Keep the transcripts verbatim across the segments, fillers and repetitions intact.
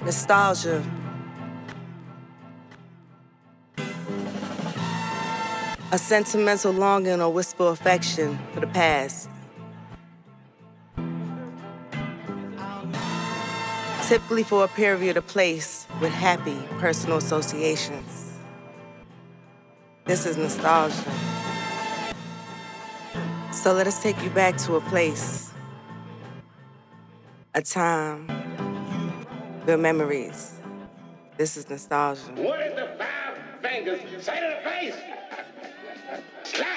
Nostalgia. A sentimental longing or wistful affection for the past. Typically for a period or place with happy personal associations. This is nostalgia. So let us take you back to a place, a time, the memories. This is nostalgia. What is the five fingers say to the face? Slap!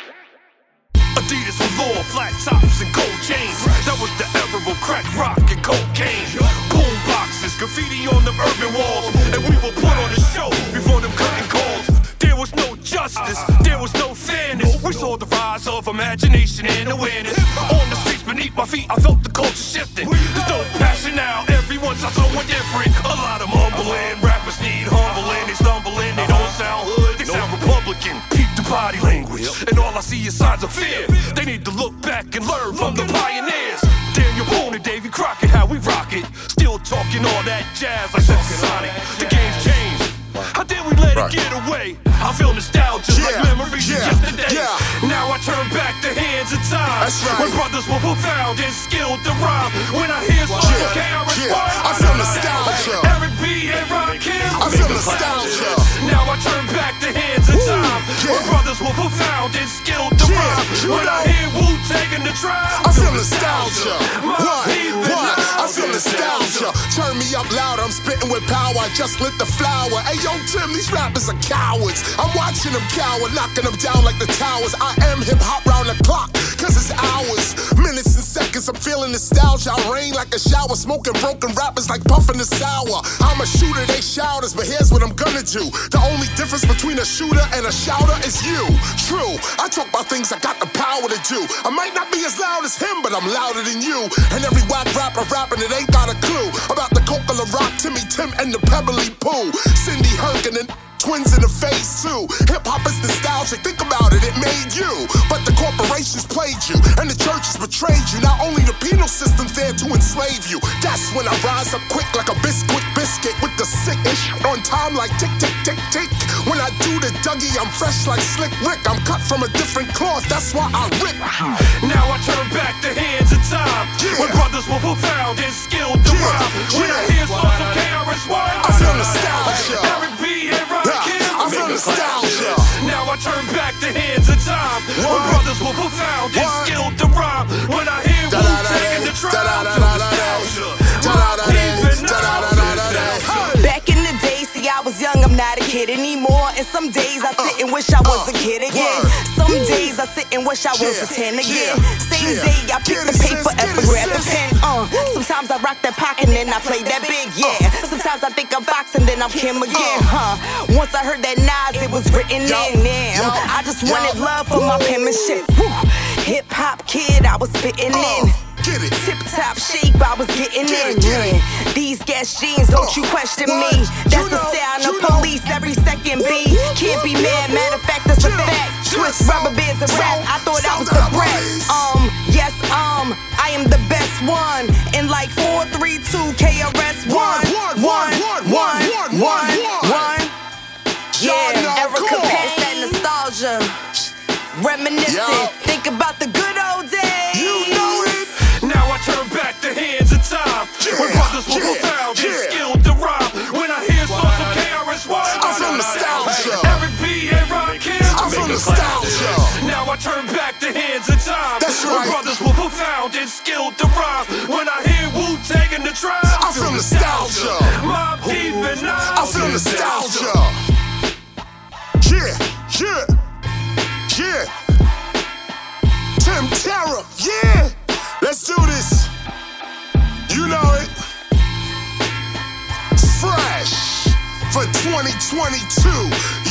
Adidas with law, flat tops and gold chains. That was the era of crack rock and cocaine. Boom boxes, graffiti on them urban walls, and we were put on the show before them curtain calls. There was no justice, there was no fairness. We saw the rise of imagination and awareness. On the streets beneath my feet, I felt the culture shifting. There's no passion now, everyone's so different. A lot of mumbling, rappers need humbling. They stumbling, they don't sound hood, they sound Republican. Keep the body language, and all I see is signs of fear. They need to look back and learn from the pioneers. Daniel Boone and Davy Crockett, how we rock it. Still talking all that jazz like Sonic. The game's changed. How did we let it get away? I feel nostalgia yeah, like memories yeah, of yesterday. Yeah. Now I turn back the hands of time. That's right. When brothers were profound and skilled to rhyme. When I hear songs yeah, okay, I respond. Yeah. I feel nostalgia. Eric B and Ron Kim. I feel nostalgia. Now I turn back the hands of time. Yeah. When brothers were profound and skilled to yeah, rhyme. When know. I hear Wu-Tang in the tribe. I feel nostalgia. What? What? I feel nostalgia. Turn me up loud, I'm spitting with power. I just lit the flower. Hey yo, Tim, these rappers are cowards. I'm watching them cower, knocking them down like the towers. I am hip-hop round the clock, cause it's hours, minutes and seconds. I'm feeling nostalgia. I rain like a shower, smoking broken rappers like puffing the sour. I'm a shooter, they shouters, but here's what I'm gonna do. The only difference between a shooter and a shouter is you. True, I talk about things I got the power to do. I might not be as loud as him, but I'm louder than you. And every whack rapper rapping it ain't got a clue about the Coca La Rock, Timmy Tim, and the Pebbly Pooh. Cindy Herkin and twins in the face too. Hip-hop is nostalgic, think about it, it made you. But the corporations played you, and the churches betrayed you. Not only the penal system's there to enslave you. That's when I rise up quick like a biscuit biscuit with the sick ish on time like tick tick tick tick. When I do the Dougie, I'm fresh like Slick Rick. I'm cut from a different cloth, that's why I rip. Now I turn back the hands of time. Yeah. When brothers were profound and skilled to yeah. rhyme. When yeah. I hear songs of K R S Y, I feel nostalgia. Eric B and Ron Kim. I feel nostalgia. Now I turn back the hands of time. What? When brothers were profound and what? Skilled to rhyme. When I hear Wu-Tang in the tribe, nostalgia. Back in the day, see I was young, I'm not a kid anymore. And some days I sit and wish I was a kid again. Some days I sit and wish I was a ten again. Same day I pick the paper and grab the pen. Uh, sometimes I rock that pocket and then I play that big, yeah. Sometimes I think I'm Fox and then I'm Kim again, huh? Once I heard that Nas, it was written in them. I just wanted love for my penmanship. Hip hop kid, I was spitting in. Get it. Tip top shape, I was getting get in. It, get it. These gas jeans, don't you question what? me. That's you the know, sound of know. police every second B. Can't be mad, matter of fact, that's a fact. Twist rubber bands and rap, I thought I was the brat. Um, yes, um, I am the best one. In like four, three, two, K R S one. One, one, one, one, one, one. Yeah, Erica Pass, that nostalgia. Reminiscing, think about the good old days. You know it. Now I turn back the hands of time. Yeah, when brothers were yeah, profound yeah. and skilled to rhyme. When I hear songs of K R S Y, I feel nostalgia. Eric B and Ron Kim, I feel nostalgia. Now I turn back the hands of time. That's right. When brothers were profound and skilled to rhyme. When I hear Wu-Tang in the tribe, I feel nostalgia. My deep and I feel nostalgia. Yeah, yeah, yeah. Tim Terror, yeah. Let's do this. You know it. Fresh for twenty twenty-two.